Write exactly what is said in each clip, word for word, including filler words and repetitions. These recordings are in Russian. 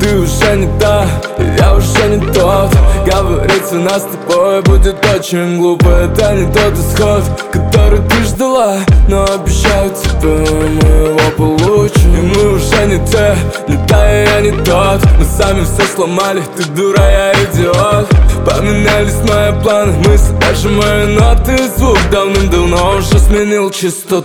ты уже не та, и я уже не тот. Говорить у нас с тобой будет очень глупо. Это не тот исход, который ты ждала, но обещаю тебе, мы его получим. И мы уже не те, не та и я не тот. Мы сами все сломали, ты дура, я идиот. Поменялись мои планы, мысли, даже мои ноты. Звук давным-давно уже сменил частоты.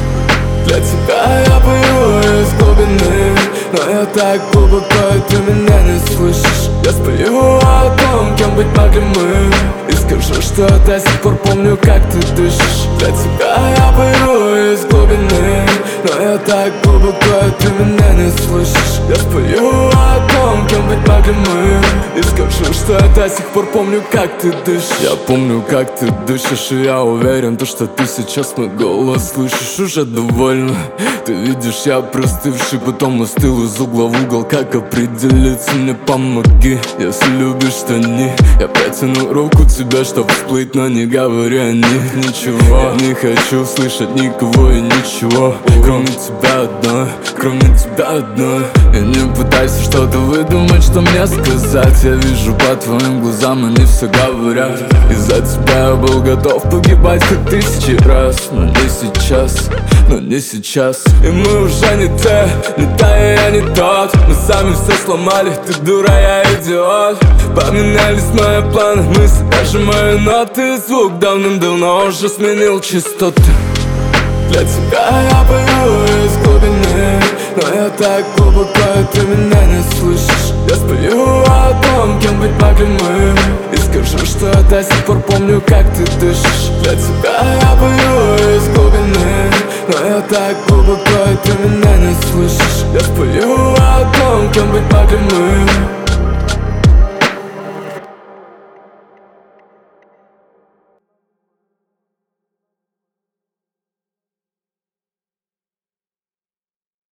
Для тебя я пою из глубины, но я так глубоко, и ты меня не слышишь. Я спою о том, кем быть могли мы, и скажу, что я до сих пор помню, как ты дышишь. Для тебя я пою из глубины, но я так глубоко, и ты меня не слышишь. Я спою о том, кем быть могли мы, и скажу, что я до сих пор помню, как ты дышишь. Я помню, как ты дышишь, и я уверен, то, что ты сейчас мой голос слышишь. Уже довольно. Ты видишь, я простывший, потом остыл из угла в угол. Как определиться, мне помоги. Если любишь штаны, я протяну руку тебе, чтоб всплыть, но не говори о них ничего. Я не хочу слышать никого и ничего, кроме тебя одной, кроме тебя одной. И не пытайся что-то выдумать, что мне сказать. Я вижу по твоим глазам, они все говорят. Из-за тебя я был готов погибать хоть тысячи раз, но не сейчас, но не сейчас. И мы уже не те, не та и я не тот. Мы сами все сломали, ты дура, я идиот. Поменялись мои планы, мысли, даже мои ноты. Звук давным-давно уже сменил частоты. Для тебя я пою из глубины, но я так глубоко, и ты меня не слышишь. Я спою о том, кем быть могли мы, и скажу, что я до сих пор помню, как ты дышишь. Для тебя я пою из глубины, но я так глубоко, и ты меня не слышишь. Я спою о том, кем быть могли мы,